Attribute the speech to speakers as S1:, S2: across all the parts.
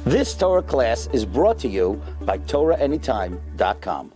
S1: This Torah class is brought to you by TorahAnytime.com.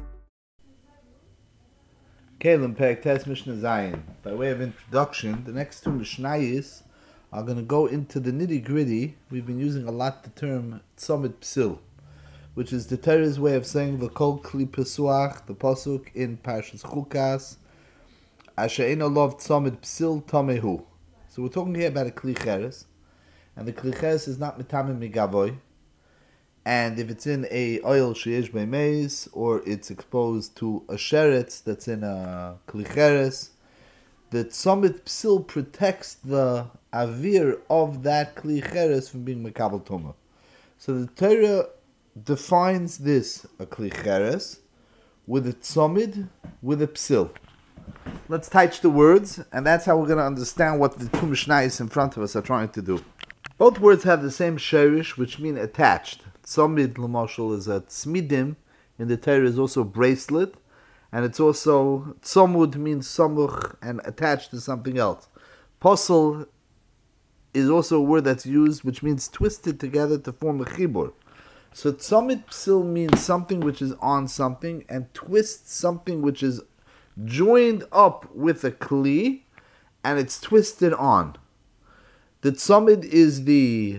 S2: Kalim Perek Tes Mishnah Zayin. By way of introduction, the next two Mishnayos are going to go into the nitty-gritty. We've been using a lot the term Tzomid Psil, which is the Torah's way of saying V'kol Kli Pesuach, the Pasuk in Parshas Chukas, Asher Ein Olav Tzomid Psil Tomehu. So we're talking here about a Kli Cheres, and the Kli Cheres is not Mitamim Migavoy, and if it's in a oil sheyesh be'meis, or it's exposed to a sheretz that's in a Kli Cheres, the Tzomid Psil protects the avir of that Kli Cheres from being Mekabel Tumah. So the Torah defines this, a Kli Cheres, with a Tzomid, with a Psil. Let's touch the words, and that's how we're going to understand what the two Mishnayos in front of us are trying to do. Both words have the same sherish, which mean attached. Tzomid, l'mashal, is a tzmidim, in the Torah is also bracelet, and it's also, tzomud means samuch, and attached to something else. Posel is also a word that's used, which means twisted together to form a chibur. So tzomid psil means something which is on something, and twists something which is joined up with a kli, and it's twisted on. The tzomid is the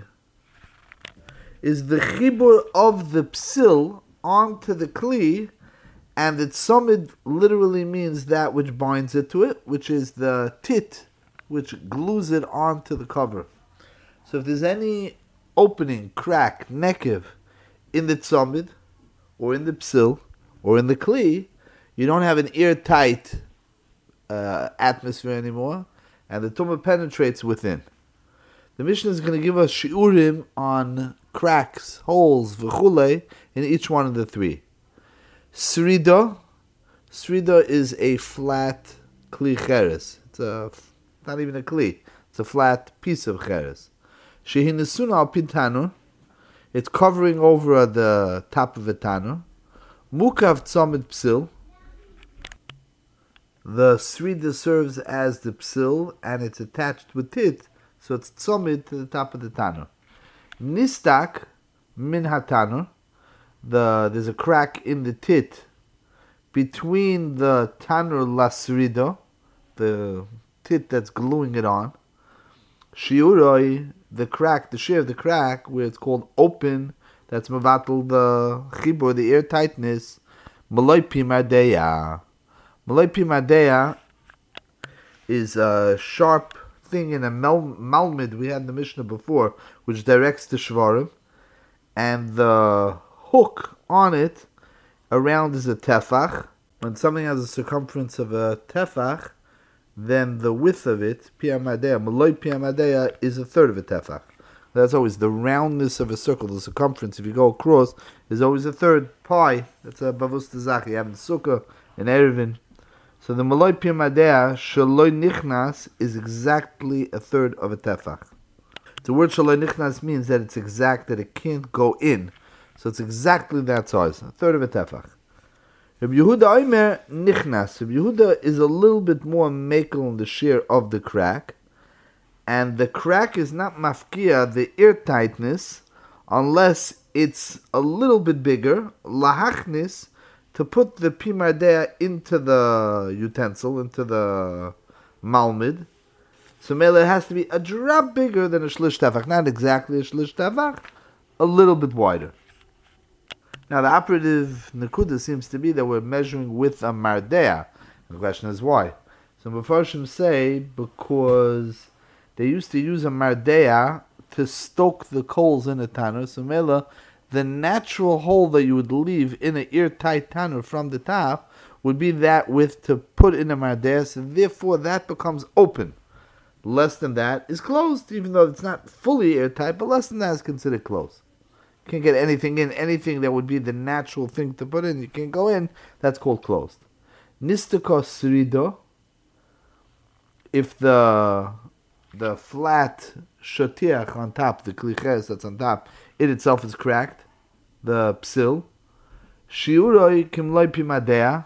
S2: chibur of the psil onto the kli, and the tzomid literally means that which binds it to it, which is the tit, which glues it onto the cover. So if there's any opening, crack, nekev in the tzomid, or in the psil, or in the kli, you don't have an airtight atmosphere anymore, and the tumah penetrates within. The Mishnah is going to give us shiurim on cracks, holes, v'chulei, in each one of the three. Srida is a flat kli cheres. It's not even a kli. It's a flat piece of cheres. Shehinesuna al pin tanur. It's covering over the top of a tanur. Mukav tzomid psil. The srida serves as the psil, and it's attached with tit, so it's tzomid to the top of the tanur. Nistak min hatanur. There's a crack in the tit between the tanur lasrida, the tit that's gluing it on. Shiuroi, the crack, the share of the crack, where it's called open, that's mavatal the chibur, the airtightness. Maloi pimadeya. Maloi pimadeya is a sharp thing in a malmid, we had in the Mishnah before, which directs the shvarim, and the hook on it around is a tefach. When something has a circumference of a tefach, then the width of it, piamadeya, maloi piamadeya, is a third of a tefach. That's always the roundness of a circle, the circumference, if you go across, is always a third pi. That's a bavus tezach. You have in sukkah, in erevin. So the maloi piamadeya, shaloi nichnas, is exactly a third of a tefach. The word shaloi nichnas means that it's exact, that it can't go in. So it's exactly that size, a third of a tefach. Rabbi Yehuda Omer nichnas. Rabbi Yehuda is a little bit more mekel in the shear of the crack, and the crack is not mafkia, the airtightness, unless it's a little bit bigger, lahachnis, to put the pimadea into the utensil, into the malmid. So mele has to be a drop bigger than a shlish tefach, not exactly a shlish tefach, a little bit wider. Now the operative nekuda seems to be that we're measuring with a mardea. The question is why. So Mefarshim say because they used to use a mardea to stoke the coals in a tanner. So mela, the natural hole that you would leave in an airtight tanner from the top would be that width to put in a mardea. So therefore that becomes open. Less than that is closed, even though it's not fully airtight, but less than that is considered closed. Can't get anything in, anything that would be the natural thing to put in, you can't go in, that's called closed. Nistako srido, if the flat shatiach on top, the kliches that's on top, it itself is cracked, the psil, shiuroi kimloi pimadea,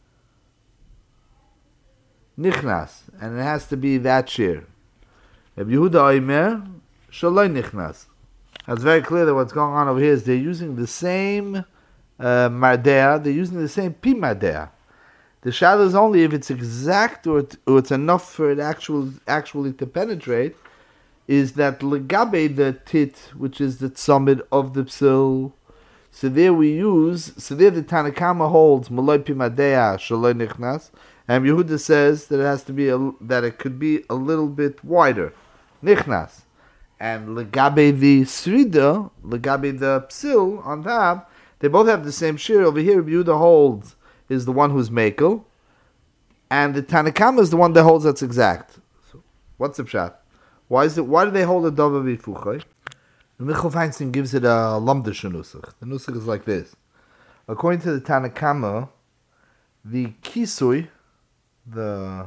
S2: nichnas, and it has to be that shear. Rabbi Yehuda Omer, shaloi nichnas. Now it's very clear that what's going on over here is they're using the same mardea, they're using the same pi mardea. The shadow is only if it's exact or it's enough for it actually to penetrate, is that legabe the tit, which is the summit of the psil. So there the Tanakama holds maloi pi mardea shaloi nichnas, and Yehuda says that it has to be that it could be a little bit wider, nichnas. And legabe the srida, legabe the psil on top, they both have the same shir. Over here, Yehuda holds is the one who's mekel, and the Tanakama is the one that holds that's exact. So, what's the pshat? Why do they hold a davar v'fuchay? Michal Feinstein gives it a lamdish nusach. The nusach is like this. According to the Tanakama, the kisui, the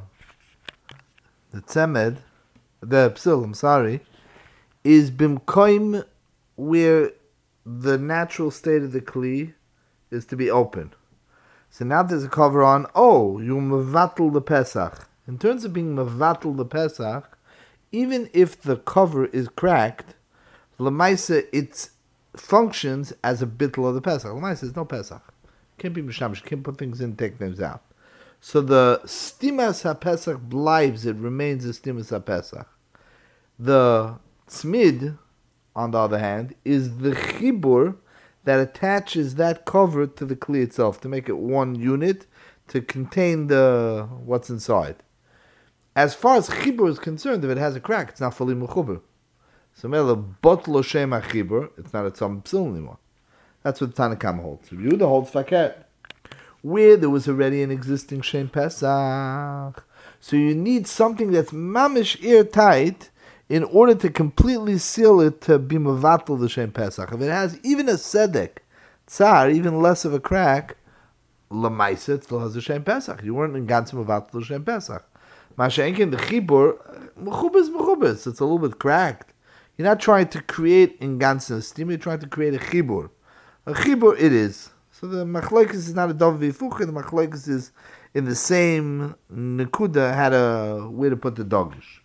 S2: tzemed, the psil, is bimkoim where the natural state of the kli is to be open. So now there's a cover on, you mevatel the Pesach. In terms of being mevatel the Pesach, even if the cover is cracked, Lamaisa, it functions as a bittul of the Pesach. Lamaisa is no Pesach. Can't be mishamish, can't put things in, take things out. So the stimas ha-Pesach blives, it remains a stimas ha-Pesach. The tzmid, on the other hand, is the chibur that attaches that cover to the kli itself to make it one unit to contain what's inside. As far as chibur is concerned, if it has a crack, it's not fully mechuber. So mele botlo shema chibur, it's not a tzom psil anymore. That's what Tanakam holds. Yehuda holds faket, where there was already an existing shem pesach. So you need something that's mamish airtight in order to completely seal it to be mevatel the Shem Pesach. If it has even a sedek, tsar, even less of a crack, lamaisa, it still has a Shem Pesach. You weren't in ganze mevatel the Shem Pesach. Masha'enkin, the chibur, mechubas, it's a little bit cracked. You're not trying to create in ganze steam, you're trying to create a chibur. A chibur it is. So the machlokes is not a dov v'fuch, the machlokes is in the same nekuda, had a way to put the dogish.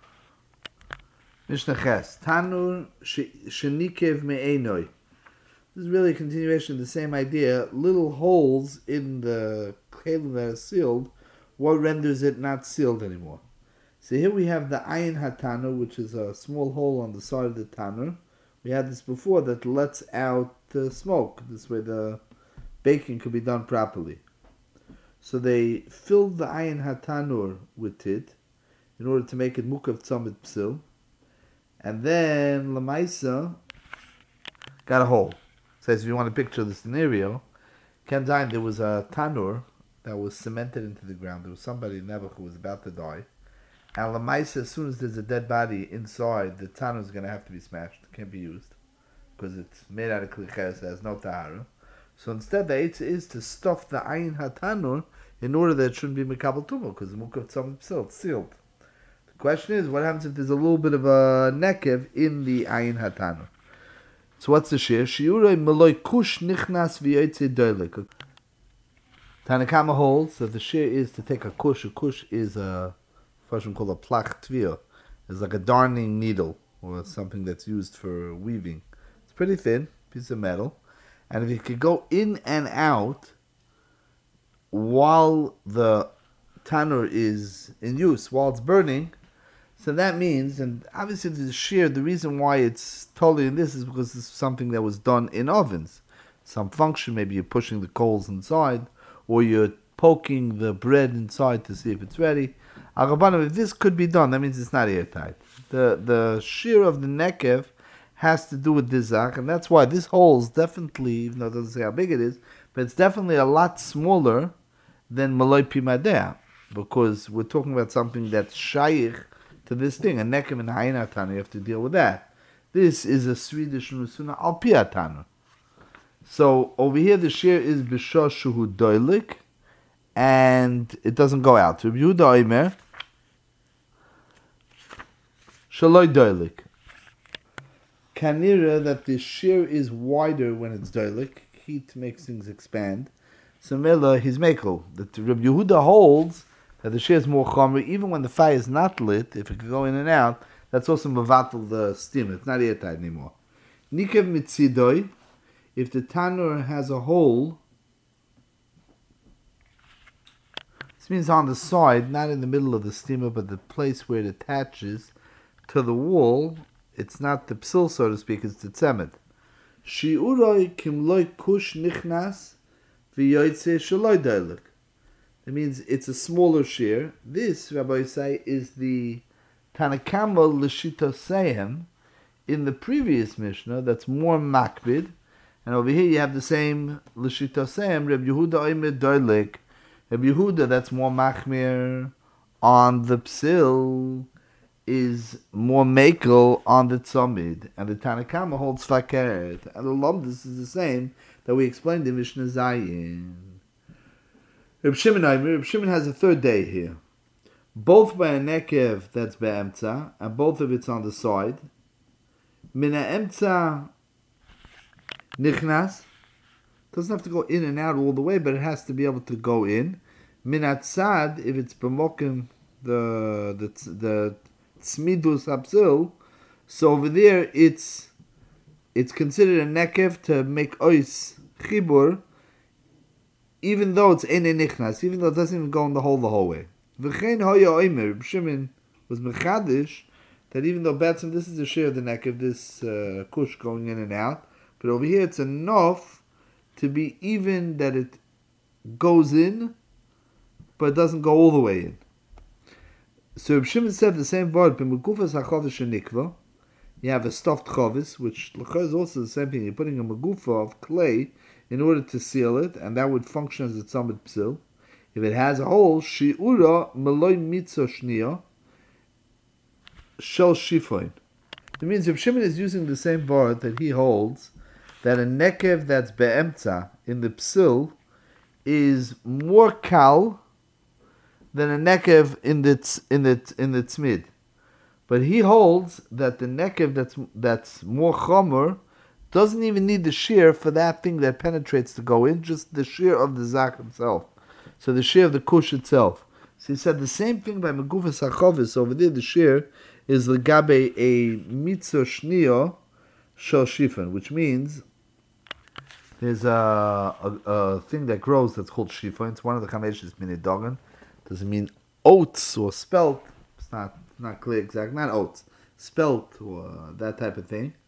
S2: Mishnah Ches, Tanur Shenikev Me'enoi. This is really a continuation of the same idea. Little holes in the kelim that are sealed, what renders it not sealed anymore? So here we have the Ayin HaTanur, which is a small hole on the side of the Tanur. We had this before that lets out smoke. This way the baking could be done properly. So they filled the Ayin HaTanur with it in order to make it Mukav Tzomit Psil. And then Lamaisa got a hole. So if you want to picture the scenario, Kenzain, there was a tanur that was cemented into the ground. There was somebody in Nebuch who was about to die. And Lamaisa, as soon as there's a dead body inside, the tanur is going to have to be smashed. It can't be used because it's made out of kliches, it has no tahara. So instead, the eitzah is to stuff the ayin hatanur in order that it shouldn't be mekabel tumah because the mukav tzom itself sealed. The question is, what happens if there's a little bit of a nekev in the ayin hatanur? So what's the shir? Shiurei meloi kush nichnas v'yoytze doilik. Tanakama holds that the shir is to take a kush. A kush is a fashion called a plach tvir. It's like a darning needle or something that's used for weaving. It's pretty thin, piece of metal. And if it could go in and out while the tanur is in use, while it's burning, so that means, and obviously the shear, the reason why it's totally in this is because it's something that was done in ovens. Some function, maybe you're pushing the coals inside, or you're poking the bread inside to see if it's ready. If this could be done, that means it's not airtight. The shear of the nekev has to do with this zach, and that's why this hole is definitely, even though it doesn't say how big it is, but it's definitely a lot smaller than maloi pimadeh, because we're talking about something that's shaykh to this thing. A nekev and hayin atana, you have to deal with that. This is a Swedish nusuna al pi atana. So over here the shear is b'shah shuhu doilik, and it doesn't go out. Rabbi Yehuda Omer shaloi doilik. Kanira that the shear is wider when it's doilik. Heat makes things expand. So Mela he's mekel. That Rabbi Yehuda holds that the shear is more chomer even when the fire is not lit. If it could go in and out, that's also mevatel the steam. It's not airtight anymore. Nikev mitzidoi, if the tanur has a hole, this means on the side, not in the middle of the steamer, but the place where it attaches to the wall. It's not the psil, so to speak, it's the tzemet. Shi'uroi kimloi kush nichnas v'yoytze shaloi doilik. It means it's a smaller shear. This, Rabbi say, is the Tanakama l'shitoseihem in the previous Mishnah that's more makbid. And over here you have the same l'shitoseihem, Reb Yehuda oimed doilik. Reb Yehuda, that's more machmir on the psil, is more makel on the tzomid, and the Tanakama holds fakeret, and the lomdus is the same that we explained in Mishnah Zayin. Reb Shimon has a third day here, both by a nekev that's be'emtza, and both of it's on the side. Mina emtza nichnas, doesn't have to go in and out all the way, but it has to be able to go in. Minat tzad, if it's bemokim the tzmidus apsil, so over there it's considered a nekev to make ois chibur, even though it's ein nichnas, even though it doesn't even go in the whole way. V'chein hoya oimer, Shimon was mechadish that even though Batsim, this is the share of the nekev, this kush going in and out, but over here it's enough to be even that it goes in, but it doesn't go all the way in. So Reb Shimon said the same word, b'megufas hachovish shenikva. You have a stuffed chovis, which is also the same thing. You're putting a megufa of clay in order to seal it, and that would function as a tzamid psil. If it has a hole, shi'ura meloi mitzo shniya shel shifoin. It means Reb Shimon is using the same word that he holds, that a nekev that's be'emtza in the psil is more kal than a nekev in the tzmid. But he holds that the nekev that's more chomer doesn't even need the shear for that thing that penetrates to go in, just the shear of the zak himself. So the shear of the kush itself. So he said the same thing by megufas hachovis. Over there the shear is legabe a mitzo shniyo shel shifon, which means there's a thing that grows that's called shifon. It's one of the chameshes minidogan. Doesn't mean oats or spelt. It's not clear exact. Not oats, spelt or that type of thing.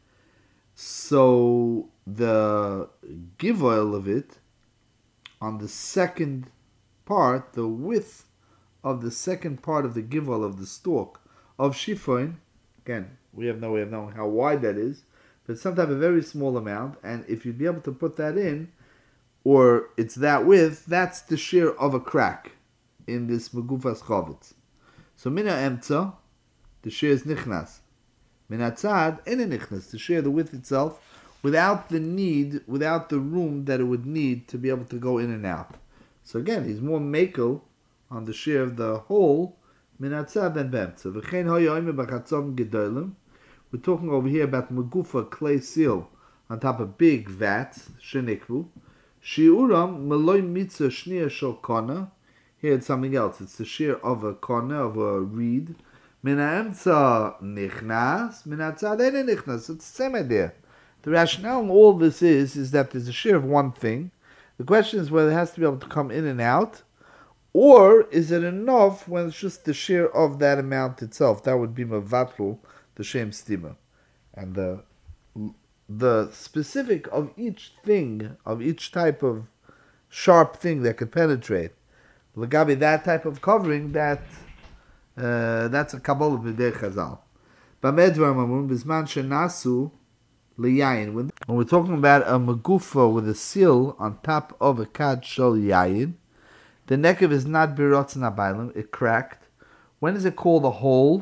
S2: So the give oil of it on the second part, the width of the second part of the give oil of the stalk of shifon. Again, we have no way of knowing how wide that is, but sometimes a very small amount. And if you'd be able to put that in, or it's that width, that's the shear of a crack in this megufas chavitz. So mina emtza, the shear is nichnas. Mina tzad, ene nichnas, the shear, the width itself, without the room that it would need to be able to go in and out. So again, he's more makel on the shear of the whole mina tzad than be'emtza. V'chein hoyoyme b'chatzom gedolim. We're talking over here about megufa clay seal on top of big vats, shenikvu. Shiuram meloi mitzah shniya shel kona. Here it's something else. It's the shear of a kona, of a reed. Mina emtza nichnas, mina tzad ene nichnas. It's the same idea. The rationale in all this is that there's a shear of one thing. The question is whether it has to be able to come in and out, or is it enough when it's just the shear of that amount itself? That would be mavatlu, the shem stima. And the specific of each thing, of each type of sharp thing that could penetrate, Lagabi, that type of covering, that's a kabbalah b'dei chazal. B'medvar mamun b'zman shenasu liyayin. When we're talking about a megufa with a seal on top of a kad shel yayin, the nekev is not birotz nabaylim, it cracked. When is it called a hole?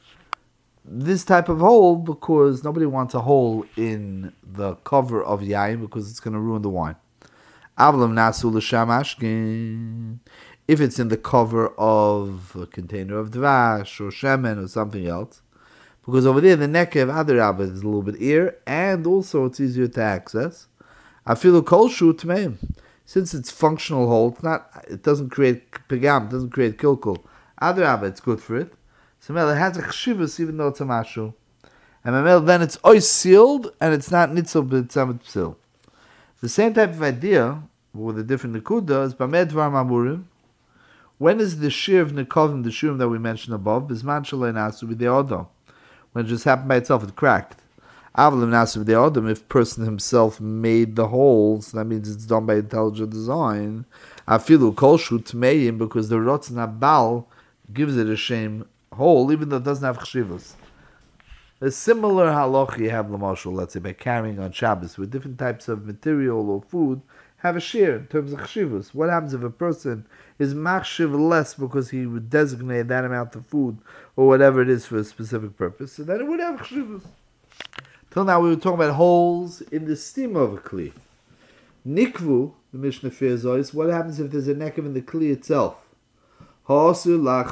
S2: This type of hole, because nobody wants a hole in the cover of yayin because it's going to ruin the wine. Avlam nasu l'sham ashkin. If it's in the cover of a container of dvash or shemen or something else, because over there the nekev adarabah is a little bit ear, and also it's easier to access. Afilu kol shu tmeim, since it's functional hole, it doesn't create pegam, it doesn't create kilkul. Adarabah, it's good for it. So it has a chshivus even though it's a mashu. And then it's ois sealed, and it's not nitzel b'tzamid psil. The same type of idea, with a different nekuda, is b'med dvar mamurim. When is the shear of nekovim, the shurim that we mentioned above, b'zman shalei nasu b'dei odom? When it just happened by itself, it cracked. Avalim nasu b'dei odom, if person himself made the holes, that means it's done by intelligent design. Afilu kol shu tmeim, because the rotzen habal gives it a shame hole, even though it doesn't have chshivus. A similar halach you have, l'mashal, let's say, by carrying on Shabbos with different types of material or food, have a share in terms of chshivus. What happens if a person is machshiv less because he would designate that amount of food or whatever it is for a specific purpose, so then it would have chshivus. Till now we were talking about holes in the stem of a kli. Nikvu, the Mishnah fears is, what happens if there's a nekev in the kli itself? What's called a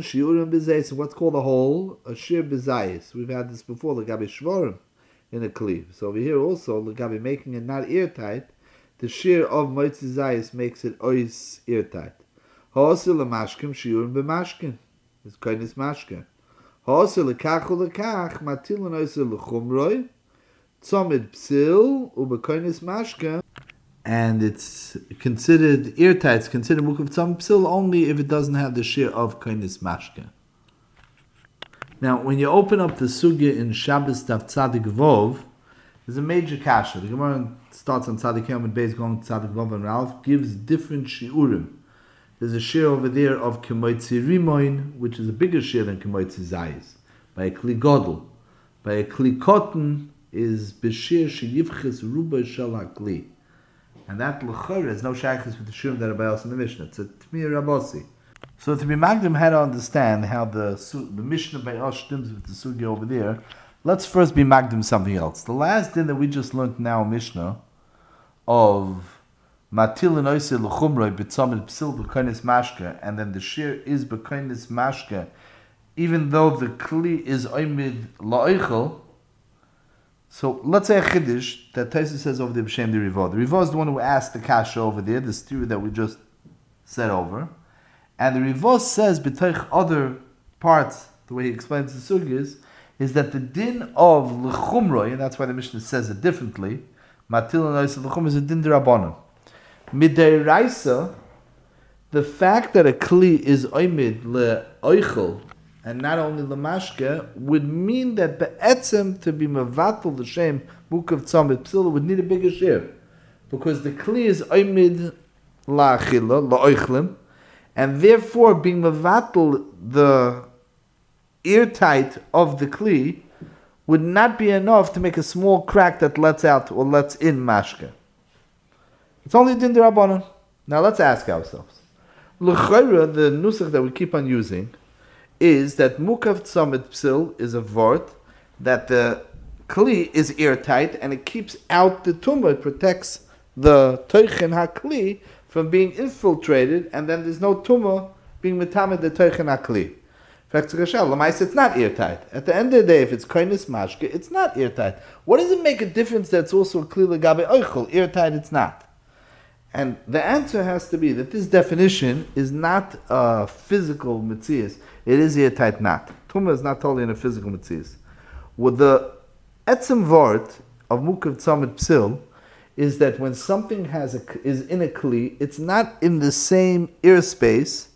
S2: hole? A shir bezayis. We've had this before, l'gabi shvorim in a kli. So over here also, l'gabi making it not airtight, the shir of moitzi zayis makes it ois airtight. Ha'osu l'mashkim shiurim b'mashkin. It's kainis mashkin. Ha'osu l'kach u'l'kach matilin oisu l'chumroi tzomid psil u'b'kainis mashkin. And it's considered airtight. It's considered mukav tzom psil only if it doesn't have the share of kainis mashke. Now, when you open up the sugya in Shabbos Daf Tzadik Vov, there's a major kasha. The Gemara starts on Tzadik Yom and Beis going to Tzadik Vov and Ralph, gives different shiurim. There's a share over there of kemoitzi rimoin, which is a bigger share than kemoitzi zayis. By a kli godel. By a kli cotton is b'shir sheyivches ruba shel hakli. And that l'chor is no shaykhis with the shurim that are by us in the Mishnah. It's a tmir rabosi. So to be magdim had to understand how the Mishnah by us stems with the sugya over there. Let's first be magdim something else. The last thing that we just learned now in Mishnah of matil and oisel l'chumroi b'tzamid psil b'kainis mashke, and then the shir is b'kainis mashke, even though the kli is oimid la'oichel. So let's say a chiddush that Taisa says over the b'shem the Rivah. The Rivah is the one who asked the kasha over there, the theory that we just said over, and the Rivah says b'toich other parts, the way he explains the sugyas, is that the din of l'chumroi, and that's why the Mishnah says it differently, matil and oisel l'chumroi is a din d'Rabbanan. Midei Raisa, the fact that a kli is oimid le'oichel and not only l'mashke would mean that be'etzem to be mevatel the shem mukav tzamid psila would need a bigger share, because the kli is oimid la'achila la'oichlim, and therefore being mevatel the airtight of the kli would not be enough to make a small crack that lets out or lets in mashke. It's only din d'Rabbanan. Now let's ask ourselves. L'chayra, the nusach that we keep on using, is that mukav tzamid psil is a vort, that the kli is airtight and it keeps out the tumah, it protects the toichen hakli from being infiltrated, and then there's no tumah being metamed the toichen hakli. It's not airtight. At the end of the day, if it's kainis mashke, it's not airtight. What does it make a difference that's also a kli legabe oichel? Airtight, it's not. And the answer has to be that this definition is not a physical metzias. It is airtight not. Tumah is not totally in a physical metzias. With the etzem vort of mukav tzamid psil is that when something is in a kli, it's not in the same airspace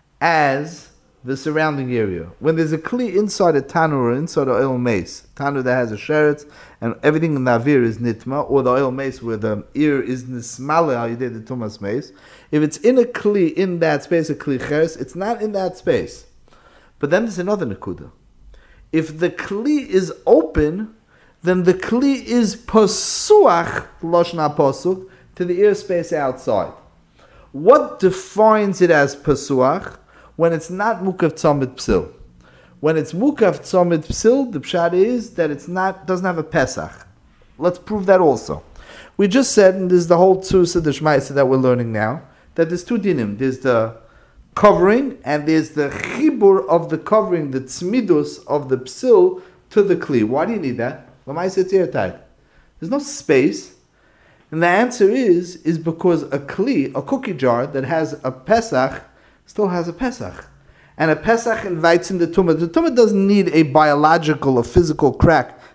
S2: as the surrounding area. When there's a kli inside a tanur or inside an oil mace, tanur that has a sheretz and everything in the avir is nitma, or the oil mace where the ear is nismale, how you did the tumas mace, if it's in a kli in that space, a kli cheres, it's not in that space. But then there's another nekuda. If the kli is open, then the kli is pasuach, loshna pasuk, to the airspace outside. What defines it as pasuach? When it's not mukav tzamid psil. When it's mukav tzamid psil, the pshat is that it's not, doesn't have a pesach. Let's prove that also. We just said, and this is the whole tzusa the shmaisa that we're learning now, that there's two dinim. There's the covering, and there's the chibur of the covering, the tzmidus of the psil to the kli. Why do you need that? L'maisa it's airtight. There's no space. And the answer is because a kli, a cookie jar that has a pesach, still has a Pesach. And a Pesach invites in the Tumah. The Tumah doesn't need a biological or physical crack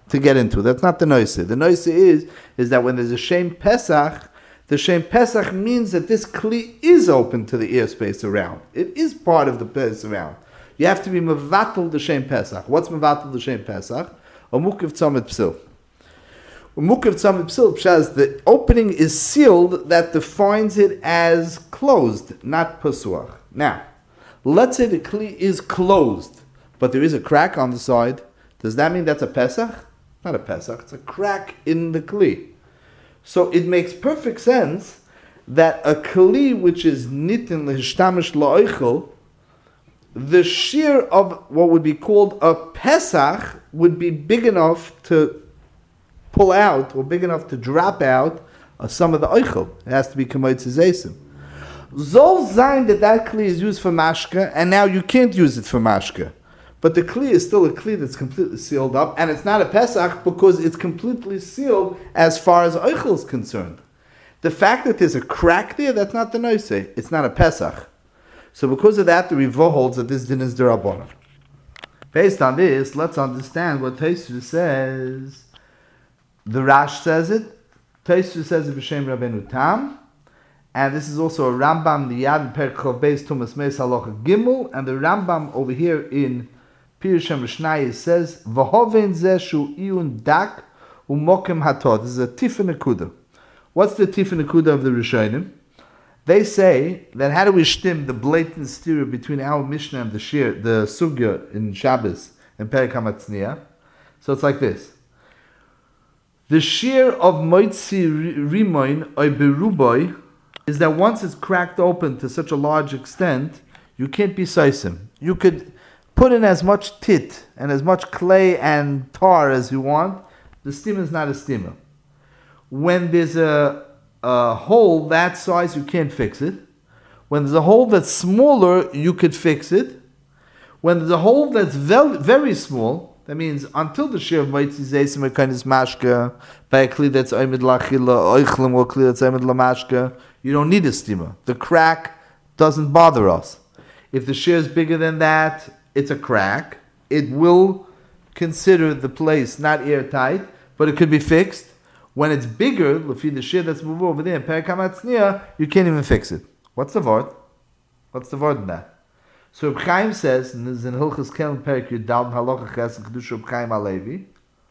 S2: to get into. That's not the noise. The noise is that when there's a Shem Pesach, the Shem Pesach means that this Kli is open to the airspace around. It is part of the place around. You have to be mevatel the Shem Pesach. What's mevatel the Shem Pesach? A mukiv tzamid psil. Mukiv tzamid psil says the opening is sealed that defines it as closed, not pasuach. Now, let's say the Kli is closed, but there is a crack on the side. Does that mean that's a Pesach? Not a Pesach. It's a crack in the Kli. So it makes perfect sense that a Kli which is nitin l'hishtamish la'oichel, the shear of what would be called a Pesach would be big enough to pull out, or big enough to drop out some of the oichel. It has to be kamoitz zeisim. Zol zayin that Kli is used for mashka, and now you can't use it for mashka. But the Kli is still a Kli that's completely sealed up, and it's not a Pesach because it's completely sealed as far as Oichel is concerned. The fact that there's a crack there, that's not the Noise. It's not a Pesach. So because of that, the Rivo holds that this din is D'Rabbanan. Based on this, let's understand what Tosfos says. The Rash says it. Tosfos says it b'Shem Rabbeinu Tam. And this is also a Rambam, the Yad Perek Chov Beis Tumas Meis Halacha Gimel, and the Rambam over here in Pirush Mishnayos says, "V'hoven zeh shu iyun dak u'mokem hatod." This is a tifin nekuda. What's the tifin nekuda of the Rishonim? They say that how do we shtim the blatant stereo between our Mishnah and the sugya in Shabbos and Perek HaMatzniah? So it's like this: the shear of moitzi rimoin or beruboy is that once it's cracked open to such a large extent, you can't be seisim. You could put in as much tit and as much clay and tar as you want. The steamer is not a steamer. When there's a hole that size, you can't fix it. When there's a hole that's smaller, you could fix it. When there's a hole that's very small, that means until the shear of moitzi zeisim kind mashka, by a kli that's oimid lachila, oichlim or kli that's oimid lamashka, you don't need a steamer. The crack doesn't bother us. If the shear is bigger than that, it's a crack. It will consider the place not airtight, but it could be fixed. When it's bigger, the shear that's moved over there in Perek HaMatzniah, you can't even fix it. What's the word? What's the word in that? So Reb Chaim says, in Hilchos Kelen Perek Yudal Halacha Ches and Kedusha Reb Chaim Halevi,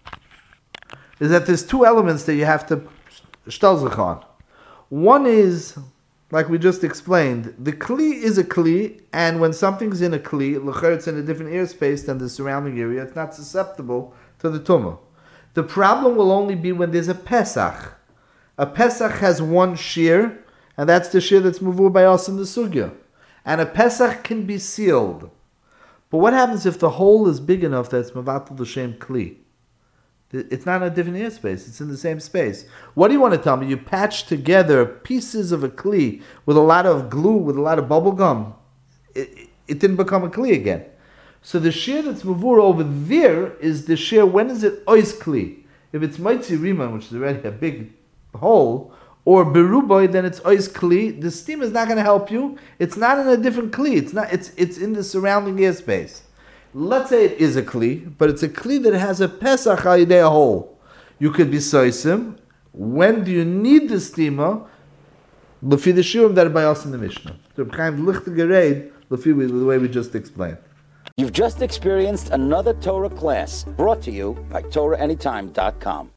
S2: is that there's two elements that you have to shtel zich on. One is, like we just explained, the Kli is a Kli, and when something's in a Kli, it's in a different airspace than the surrounding area, it's not susceptible to the Tumah. The problem will only be when there's a Pesach. A Pesach has one shear, and that's the shear that's moved by us in the Sugya. And a Pesach can be sealed. But what happens if the hole is big enough that it's Mavatul L'Shem Kli? It's not in a different airspace. It's in the same space. What do you want to tell me? You patch together pieces of a Kli with a lot of glue, with a lot of bubble gum. It didn't become a Kli again. So the shear that's mavur over there is the shear. When is it ois Kli? If it's Moitzi Riman, which is already a big hole, or Beruboy, then it's ois Kli. The steam is not going to help you. It's not in a different Kli. It's in the surrounding airspace. Let's say it is a Kli, but it's a Kli that has a Pesach Hayidei hole. You could be soisim. When do you need the steamer? Lefi the shiurim that are by us in the Mishnah. So kind of lichte gereid, lefi the way we just explained.
S1: You've just experienced another Torah class brought to you by TorahAnytime.com.